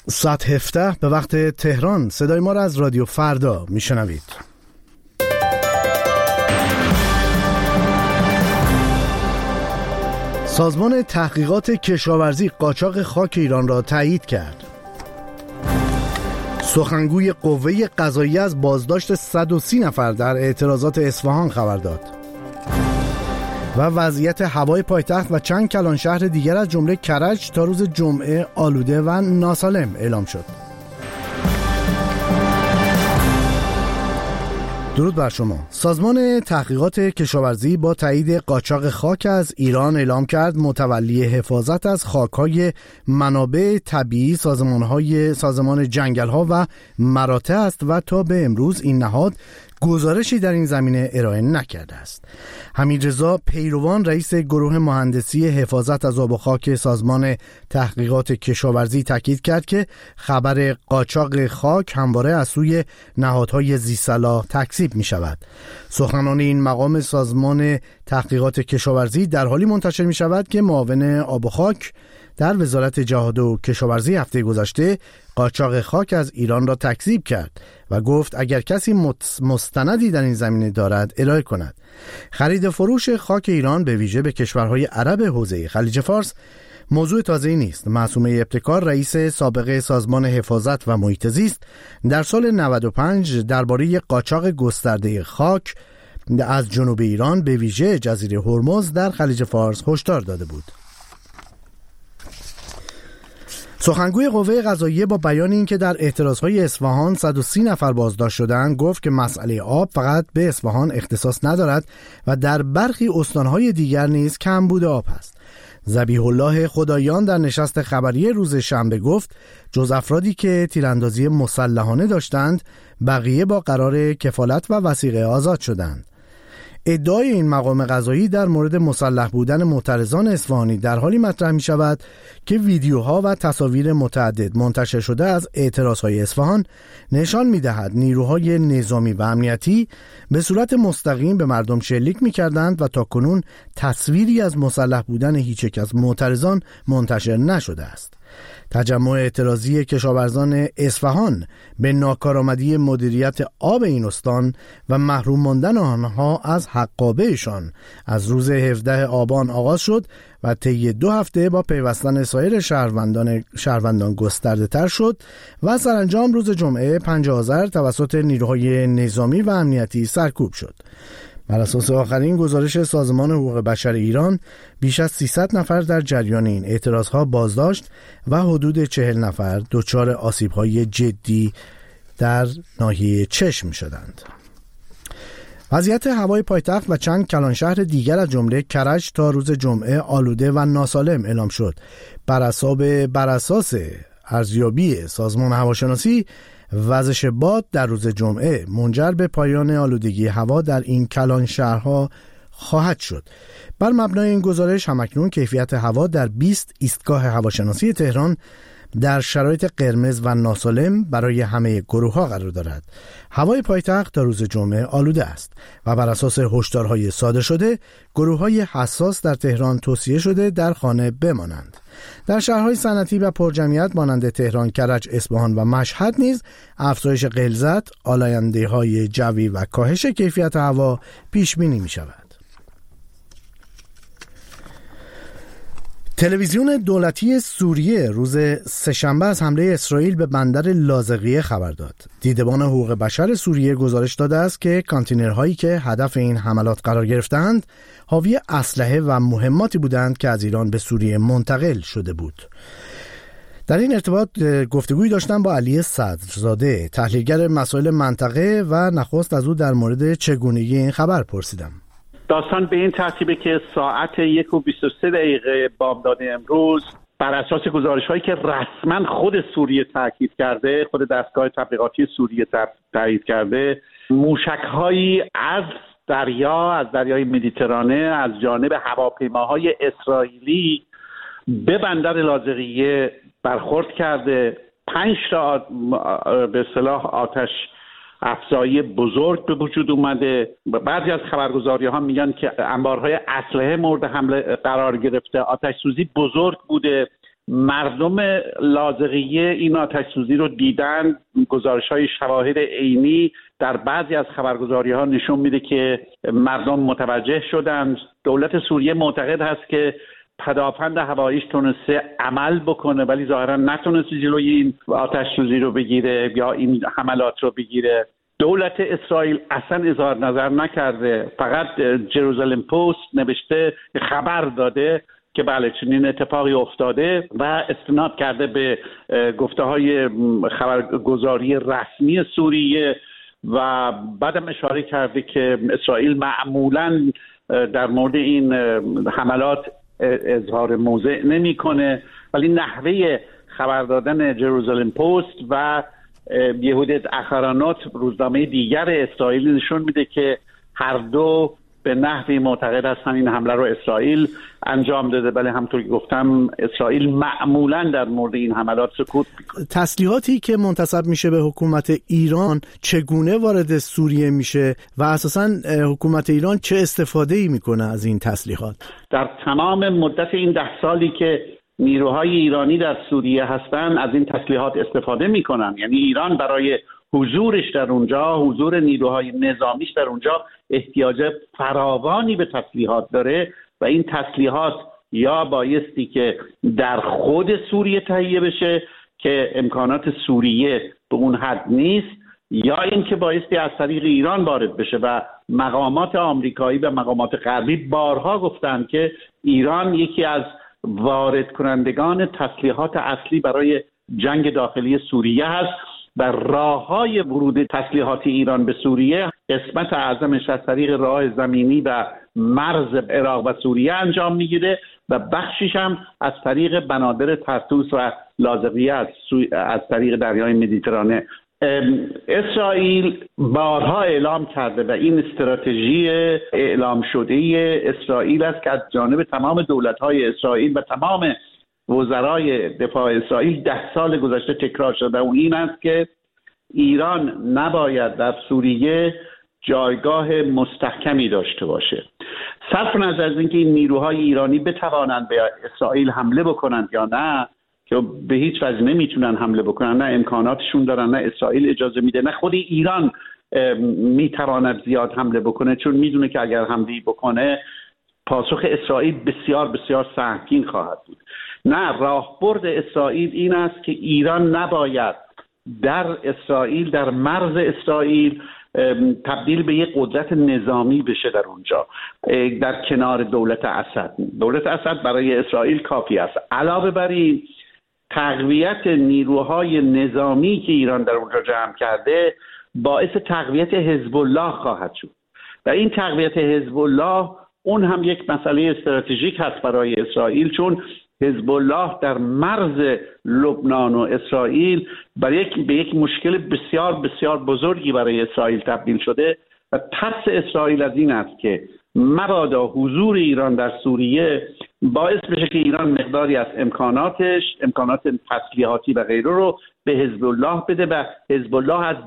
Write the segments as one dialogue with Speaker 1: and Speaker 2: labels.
Speaker 1: ساعت 17 به وقت تهران. صدای ما را از رادیو فردا میشنوید. سازمان تحقیقات کشاورزی قاچاق خاک ایران را تایید کرد. سخنگوی قوه قضاییه از بازداشت 130 نفر در اعتراضات اصفهان خبر داد. و وضعیت هوای پایتخت و چند کلان شهر دیگر از جمله کرج تا روز جمعه آلوده و ناسالم اعلام شد. درود بر شما. سازمان تحقیقات کشاورزی با تایید قاچاق خاک از ایران اعلام کرد متولی حفاظت از خاک‌های منابع طبیعی سازمان جنگل‌ها و مراتع است و تا به امروز این نهاد گزارشی در این زمینه ارائه نکرده است. حمیدرضا پیروان رئیس گروه مهندسی حفاظت از آب و خاک سازمان تحقیقات کشاورزی تاکید کرد که خبر قاچاق خاک همواره از سوی نهادهای ذی‌صلاح تکذیب می شود. سخنان این مقام سازمان تحقیقات کشاورزی در حالی منتشر می شود که معاون آب و خاک در وزارت جهاد و کشاورزی هفته گذشته قاچاق خاک از ایران را تکذیب کرد و گفت اگر کسی مستندی در این زمینه دارد ارائه کند. خرید فروش خاک ایران به ویژه به کشورهای عرب حوزه خلیج فارس موضوع تازه‌ای نیست. معصومه ابتکار رئیس سابق سازمان حفاظت و محیط زیست در سال 95 درباره قاچاق گسترده خاک از جنوب ایران به ویژه جزیره هرمز در خلیج فارس هشدار داده بود. سخنگوی قوه قضاییه با بیان اینکه در اعتراضهای اصفهان 130 نفر بازداشت شدند گفت که مسئله آب فقط به اصفهان اختصاص ندارد و در برخی استانهای دیگر نیز کمبود آب است. ذبیح الله خداییان در نشست خبری روز شنبه گفت جز افرادی که تیراندازی مسلحانه داشتند بقیه با قرار کفالت و وثیقه آزاد شدند. ادعای این مقام قضایی در مورد مسلح بودن معترضان اصفهانی در حالی مطرح می شود که ویدیوها و تصاویر متعدد منتشر شده از اعتراضهای اصفهان نشان می دهد نیروهای نظامی و امنیتی به صورت مستقیم به مردم شلیک می کردند و تاکنون تصویری از مسلح بودن هیچ یک از معترضان منتشر نشده است. تجمع اعتراضی کشاورزان اصفهان به ناکارآمدی مدیریت آب این استان و محروم ماندن آنها از حقابهشان از روز 17 آبان آغاز شد و طی 2 هفته با پیوستن سایر شهروندان گسترده تر شد و سرانجام روز جمعه 5 آذر توسط نیروهای نظامی و امنیتی سرکوب شد. بر اساس آخرین گزارش سازمان حقوق بشر ایران بیش از 300 نفر در جریان این اعتراضها بازداشت و حدود 40 نفر دچار آسیب‌های جدی در ناحیه چشم شدند. وضعیت هوای پایتخت و چند کلان شهر دیگر از جمله کرج تا روز جمعه آلوده و ناسالم اعلام شد. بر اساس ارزیابی سازمان هواشناسی وزش باد در روز جمعه منجر به پایان آلودگی هوا در این کلان شهرها خواهد شد. بر مبنای این گزارش همکنون کیفیت هوا در 20 ایستگاه هواشناسی تهران در شرایط قرمز و ناسالم برای همه گروه‌ها قرار دارد. هوای پایتخت تا روز جمعه آلوده است و بر اساس هشدارهای صادر شده گروه‌های حساس در تهران توصیه شده در خانه بمانند. در شهرهای صنعتی و پرجمعیت مانند تهران، کرج، اصفهان و مشهد نیز افزایش غلظت، آلاینده‌های جوی و کاهش کیفیت هوا پیش بینی می شود. تلویزیون دولتی سوریه روز سه‌شنبه از حمله اسرائیل به بندر لاذقیه خبر داد. دیدبان حقوق بشر سوریه گزارش داده است که کانتینرهایی که هدف این حملات قرار گرفتند حاوی اسلحه و مهماتی بودند که از ایران به سوریه منتقل شده بود. در این ارتباط گفتگویی داشتم با علی صدرزاده، تحلیلگر مسائل منطقه، و نخست از او در مورد چگونگی این خبر پرسیدم.
Speaker 2: داستان به این ترتیبه که ساعت 1:23 بامداد امروز بر اساس گزارش‌هایی که رسما خود سوریه تاکید کرده، خود دستگاه تبلیغاتی سوریه تایید کرده، موشک‌هایی از دریای مدیترانه از جانب هواپیماهای اسرائیلی به بندر لاذقیه برخورد کرده. 5 تا به اصطلاح آتش افزایی بزرگ به وجود اومده. بعضی از خبرگزاری‌ها میگن که انبارهای اسلحه مورد حمله قرار گرفته. آتش سوزی بزرگ بوده مردم لاذقیه این آتش‌سوزی رو دیدن. گزارش‌های شواهد عینی در بعضی از خبرگزاری‌ها نشون میده که مردم متوجه شدند. دولت سوریه معتقد هست که پدافند هواییش تونسته عمل بکنه ولی ظاهرا نتونسته جلوی این آتش‌سوزی رو بگیره یا این حملات رو بگیره. دولت اسرائیل اصلا اظهار نظر نکرده، فقط جروزالم پست نوشته، خبر داده که بله چنین اتفاقی افتاده و استناد کرده به گفته‌های خبرگزاری رسمی سوریه و بعدم اشاره کرده که اسرائیل معمولاً در مورد این حملات اظهار موضع نمی‌کنه، ولی نحوه خبر دادن جروزالم پست و یهودیت اخرانوت روزنامه دیگر اسرائیل نشون میده که هر دو به نحوی معتقد هستن این حمله رو اسرائیل انجام داده، ولی همونطور که گفتم اسرائیل معمولا در مورد این حملات سکوت میکنه.
Speaker 1: تسلیحاتی که منتسب میشه به حکومت ایران چگونه وارد سوریه میشه و اساساً حکومت ایران چه استفاده‌ای میکنه از این تسلیحات؟ در
Speaker 2: تمام مدت این 10 سالی که نیروهای ایرانی در سوریه هستن از این تسلیحات استفاده میکنن. یعنی ایران برای حضورش در اونجا، حضور نیروهای نظامیش در اونجا احتیاج فراوانی به تسلیحات داره و این تسلیحات یا بایستی که در خود سوریه تهیه بشه که امکانات سوریه به اون حد نیست، یا اینکه بایستی از طریق ایران وارد بشه و مقامات آمریکایی و مقامات غربی بارها گفتن که ایران یکی از وارد کنندگان تسلیحات اصلی برای جنگ داخلی سوریه هست و راه‌های ورود تسلیحات ایران به سوریه قسمت اعظمش از طریق راه زمینی و مرز عراق و سوریه انجام میگیره و بخشیش هم از طریق بنادر طرطوس و لاذقیه از طریق دریای مدیترانه. اسرائیل بارها اعلام کرده و این استراتژی اعلام شده اسرائیل است که از جانب تمام دولت‌های اسرائیل و تمام وزرای دفاع اسرائیل 10 سال گذشته تکرار شده و این است که ایران نباید در سوریه جایگاه مستحکمی داشته باشه. صرف نظر از اینکه این نیروهای ایرانی بتوانند به اسرائیل حمله بکنند یا نه، که به هیچ وجه نمیتونن حمله بکنن، نه امکاناتشون دارن، نه اسرائیل اجازه میده، نه خود ایران میتواند زیاد حمله بکنه، چون میدونه که اگر حمله بکنه پاسخ اسرائیل بسیار بسیار سنگین خواهد بود. نه، راهبرد اسرائیل این است که ایران نباید در اسرائیل، در مرز اسرائیل تبدیل به یک قدرت نظامی بشه در اونجا در کنار دولت اسد. دولت اسد برای اسرائیل کافی است. علاوه بر این تقویت نیروهای نظامی که ایران در اونجا جمع کرده باعث تقویت حزب الله خواهد شد و این تقویت حزب الله اون هم یک مسئله استراتژیک هست برای اسرائیل، چون حزب الله در مرز لبنان و اسرائیل به یک مشکل بسیار بسیار بزرگی برای اسرائیل تبدیل شده و ترس اسرائیل از این است که مبادا حضور ایران در سوریه باعث بشه که ایران مقداری از امکانات تسلیحاتی و غیره رو به حزب الله بده و حزب الله از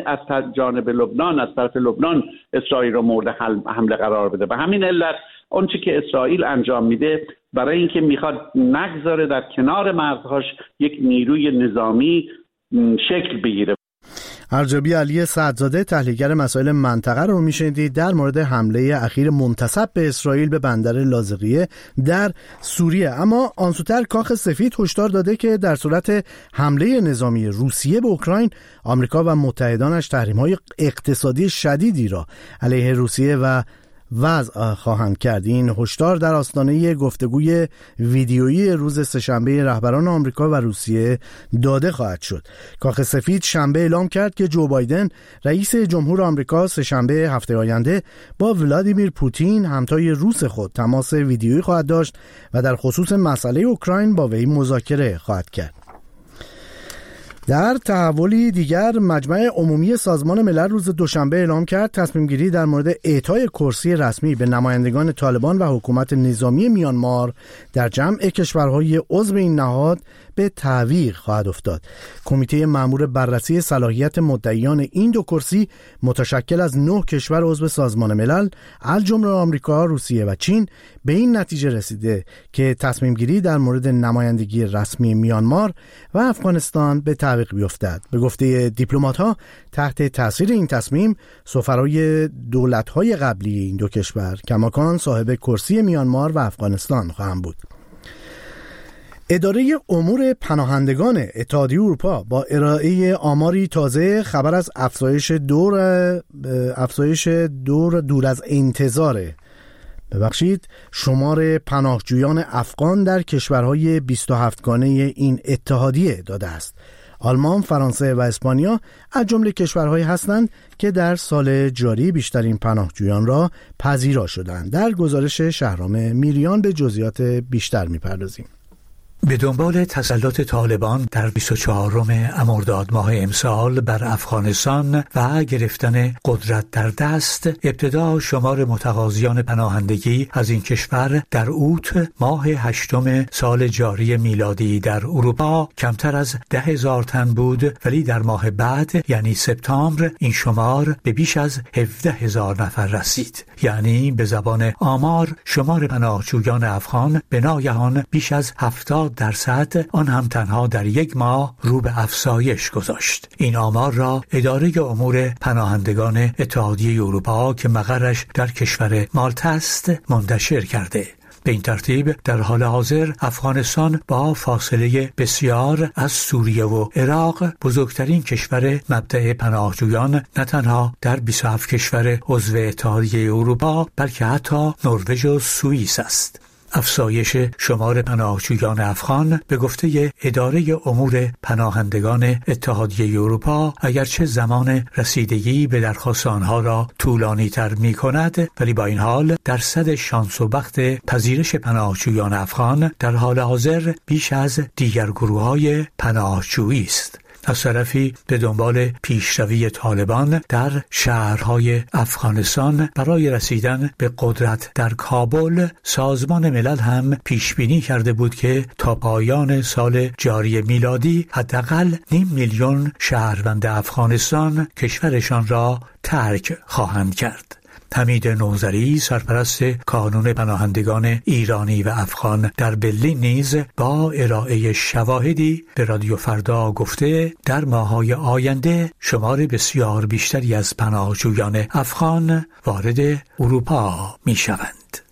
Speaker 2: جانب لبنان، از طرف لبنان اسرائیل رو مورد حمله قرار بده. به همین علت آنچه که اسرائیل انجام میده برای اینکه میخواد نگذاره در کنار مرزهاش یک نیروی نظامی شکل بگیره.
Speaker 1: ارجابی علی سعدزاده تحلیلگر مسائل منطقه رو میشنیدید در مورد حمله اخیر منتسب به اسرائیل به بندر لاذقیه در سوریه. اما آنسوتر کاخ سفید هشدار داده که در صورت حمله نظامی روسیه به اوکراین، آمریکا و متحدانش تحریم‌های اقتصادی شدیدی را علیه روسیه و وضع خواهند کرد. این هشدار در آستانه گفتگوی ویدیویی روز سه‌شنبه رهبران آمریکا و روسیه داده خواهد شد. کاخ سفید شنبه اعلام کرد که جو بایدن رئیس جمهور آمریکا سه‌شنبه هفته آینده با ولادیمیر پوتین همتای روس خود تماس ویدیویی خواهد داشت و در خصوص مسئله اوکراین با وی مذاکره خواهد کرد. در تحولی دیگر، مجمع عمومی سازمان ملل روز دوشنبه اعلام کرد تصمیم گیری در مورد اعطای کرسی رسمی به نمایندگان طالبان و حکومت نظامی میانمار در جمع کشورهای عضو این نهاد به تعویق خواهد افتاد. کمیته مأمور بررسی صلاحیت مدعیان این دو کرسی متشکل از 9 کشور عضو سازمان ملل از جمله آمریکا، روسیه و چین به این نتیجه رسیده که تصمیم گیری در مورد نمایندگی رسمی میانمار و افغانستان به تعویق بیفتد. به گفته دیپلمات‌ها تحت تاثیر این تصمیم سفرای دولت‌های قبلی این دو کشور کماکان صاحب کرسی میانمار و افغانستان خواهند بود. اداره امور پناهندگان اتحادیه اروپا با ارائه آماری تازه خبر از افزایش دور از انتظار شمار پناهجویان افغان در کشورهای 27 گانه این اتحادیه داده است. آلمان، فرانسه و اسپانیا از جمله کشورهایی هستند که در سال جاری بیشترین پناهجویان را پذیرا شدند. در گزارش شهرام میریان به جزئیات بیشتر می‌پردازیم.
Speaker 3: به دنبال تسلط طالبان در 24 مرداد ماه امسال بر افغانستان و گرفتن قدرت در دست، ابتدا شمار متقاضیان پناهندگی از این کشور در اوت ماه 8 سال جاری میلادی در اروپا کمتر از 10,000 تن بود، ولی در ماه بعد یعنی سپتامبر این شمار به بیش از 17,000 نفر رسید. یعنی به زبان آمار شمار پناهجویان افغان به ناگهان بیش از 70% آن هم تنها در یک ماه رو به افزایش گذاشت. این آمار را اداره امور پناهندگان اتحادیه اروپا که مقرش در کشور مالتا است منتشر کرده. به این ترتیب در حال حاضر افغانستان با فاصله بسیار از سوریه و عراق بزرگترین کشور مبدأ پناهجویان نه تنها در 27 کشور عضو اتحادیه اروپا بلکه حتی نروژ و سوئیس است. افزایش شمار پناهجویان افغان به گفته اداره امور پناهندگان اتحادیه اروپا اگرچه زمان رسیدگی به درخواست آنها را طولانی تر می کند، ولی با این حال درصد شانس و بخت پذیرش پناهجویان افغان در حال حاضر بیش از دیگر گروه‌های پناهجویی است. از طرفی به دنبال پیشروی طالبان در شهرهای افغانستان برای رسیدن به قدرت در کابل، سازمان ملل هم پیش بینی کرده بود که تا پایان سال جاری میلادی حداقل 500,000 شهروند افغانستان کشورشان را ترک خواهند کرد. حمید نوذری سرپرست کانون پناهندگان ایرانی و افغان در برلین نیز با ارائه شواهدی به رادیو فردا گفته در ماه‌های آینده شمار بسیار بیشتری از پناهجویان افغان وارد اروپا می‌شوند.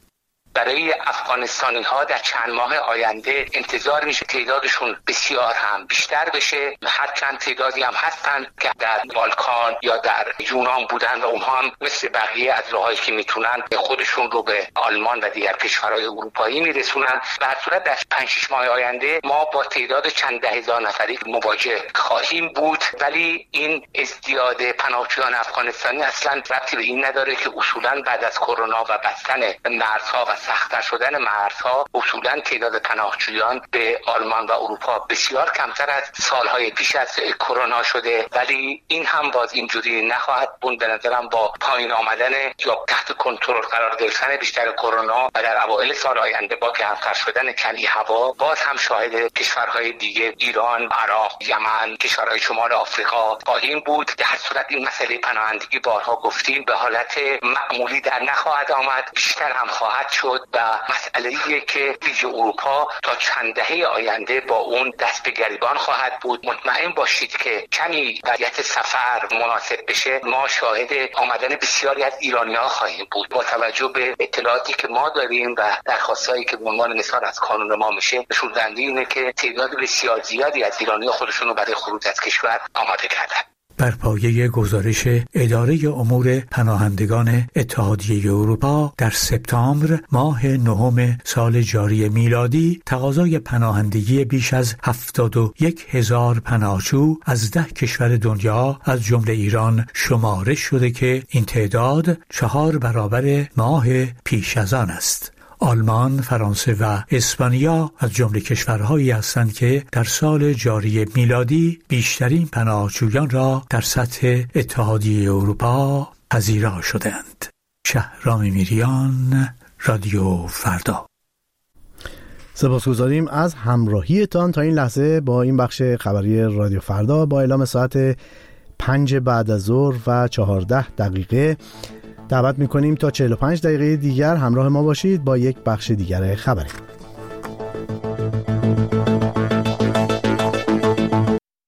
Speaker 4: برای افغانستانی ها در چند ماه آینده انتظار میشه تعدادشون بسیار هم بیشتر بشه. هر چند تعدادی هم هستن که در بالکان یا در یونان بودن و اونها هم مثل بقیه از راهایی که میتونن خودشون رو به آلمان و دیگر کشورهای اروپایی میرسونن. به هر صورت در 5-6 ماه آینده ما با تعداد چند ده هزار نفری مواجه خواهیم بود، ولی این ازدیاد پناهجویان افغانستانی اصلا ربطی به این نداره که اصولا بعد از کرونا و بستن مرزها و سخت‌تر شدن مرزها اصولاً تعداد پناهجویان به آلمان و اروپا بسیار کمتر از سالهای پیش از کرونا شده، ولی این هم باز اینجوری نخواهد بود. به نظرم با پایین آمدن یا تحت کنترل قرار گرفتن بیشتر کرونا و در اوایل سال آینده با گرمتر شدن کمی هوا باز هم شاهد کشورهای دیگه ایران، عراق، یمن، کشورهای شمال آفریقا خواهیم بود. در هر صورت این مسئله پناهندگی بارها گفتیم به حالت معمولی در نخواهد آمد، بیشتر هم خواهد شد و مسئله‌ایه که ویژه اروپا تا چند دهه آینده با اون دست به گریبان خواهد بود. مطمئن باشید که کمی وضعیت سفر مناسب بشه ما شاهد آمدن بسیاری از ایرانی‌ها خواهیم بود. با توجه به اطلاعاتی که ما داریم و درخواستایی که به عنوان مثال از کانون ما میشه، نشون دهنده اینه که تعداد بسیار زیادی از ایرانی‌ها خودشون رو برای خروج از کشور آماده کردن.
Speaker 3: بر پایه گزارش اداره امور پناهندگان اتحادیه اروپا در سپتامبر ماه 9 سال جاری میلادی تقاضای پناهندگی بیش از 71,000 پناهجو از 10 کشور دنیا از جمله ایران شمارش شده که این تعداد 4 برابر ماه پیش از آن است. آلمان، فرانسه و اسپانیا از جمله کشورهایی هستند که در سال جاری میلادی بیشترین پناهجویان را در سطح اتحادیه اروپا پذیرا شدند. شهرام میریان، رادیو فردا.
Speaker 1: سپاسگزاریم از همراهیتان تا این لحظه با این بخش خبری رادیو فردا. با اعلام ساعت 5 بعد از ظهر و 14 دقیقه دعوت می‌کنیم تا 45 دقیقه دیگر همراه ما باشید با یک بخش دیگر خبری.